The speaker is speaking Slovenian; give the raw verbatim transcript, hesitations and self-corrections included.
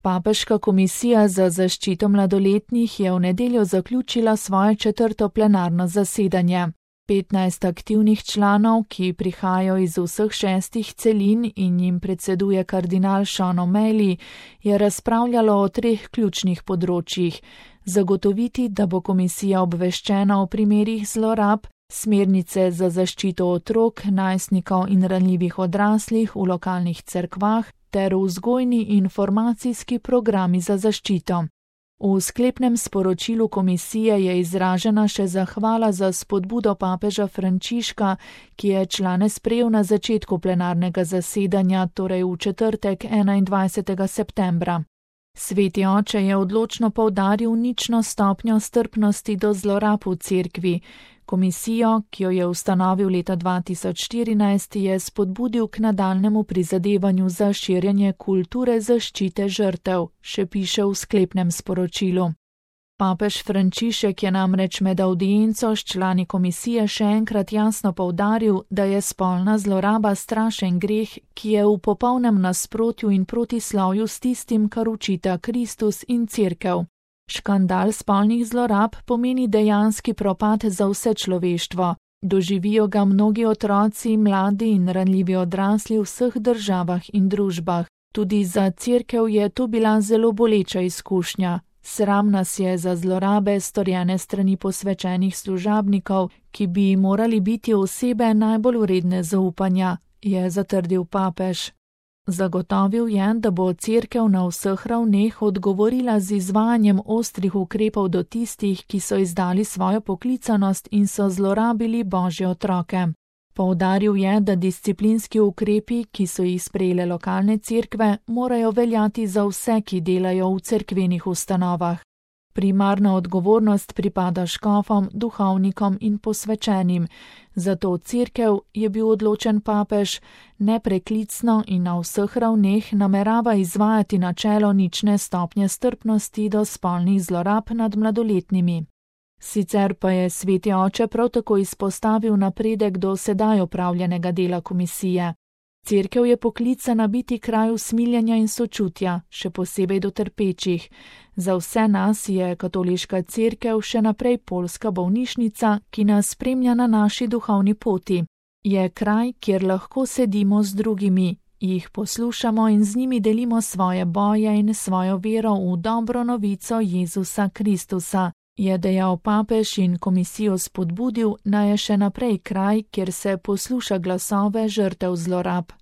Papeška komisija za zaščito mladoletnih je v nedeljo zaključila svoje četrto plenarno zasedanje. petnajst aktivnih članov, ki prihajajo iz vseh šestih celin in jim predseduje kardinal Sean O'Malley, je razpravljalo o treh ključnih področjih: zagotoviti, da bo komisija obveščena o primerih zlorab, smernice za zaščito otrok, najstnikov in ranljivih odraslih v lokalnih cerkvah ter vzgojni in formacijski programi za zaščito. V sklepnem sporočilu komisije je izražena še zahvala za spodbudo papeža Frančiška, ki je člane sprejel na začetku plenarnega zasedanja, torej v četrtek enaindvajsetega septembra. Sveti oče je odločno poudaril nično stopnjo strpnosti do zlorab v cerkvi. Komisijo, ki jo je ustanovil leta dva tisoč štirinajst, je spodbudil k nadaljnemu prizadevanju za širjenje kulture zaščite žrtev, še piše v sklepnem sporočilu. Papež Frančišek je namreč med avdienco s člani komisije še enkrat jasno poudaril, da je spolna zloraba strašen greh, ki je v popolnem nasprotju in protislovju s tistim, kar učita Kristus in Cerkev. Škandal spolnih zlorab pomeni dejanski propad za vse človeštvo. Doživijo ga mnogi otroci, mladi in ranljivi odrasli v vseh državah in družbah. Tudi za Cerkev je to bila zelo boleča izkušnja. Sram nas je za zlorabe, storjene strani posvečenih služabnikov, ki bi morali biti osebe najbolj vredne zaupanja, je zatrdil papež. Zagotovil je, da bo Cerkev na vseh ravneh odgovorila z izvajanjem ostrih ukrepov do tistih, ki so izdali svojo poklicanost in so zlorabili Božje otroke. Poudaril je, da disciplinski ukrepi, ki so jih sprejele lokalne cerkve, morajo veljati za vse, ki delajo v cerkvenih ustanovah. Primarna odgovornost pripada škofom, duhovnikom in posvečenim. Zato Cerkev, je bil odločen papež, nepreklicno in na vseh ravneh namerava izvajati načelo nične stopnje strpnosti do spolnih zlorab nad mladoletnimi. Sicer pa je sveti oče prav tako izpostavil napredek do sedaj opravljenega dela komisije. Cerkev je poklicana biti kraj usmiljenja in sočutja, še posebej do trpečih. Za vse nas je katoliška cerkev še naprej poljska bolnišnica, ki nas spremlja na naši duhovni poti. Je kraj, kjer lahko sedimo z drugimi, jih poslušamo in z njimi delimo svoje boje in svojo vero v dobro novico Jezusa Kristusa, je dejal papež in komisijo spodbudil, naj je še naprej kraj, kjer se posluša glasove žrtev zlorab.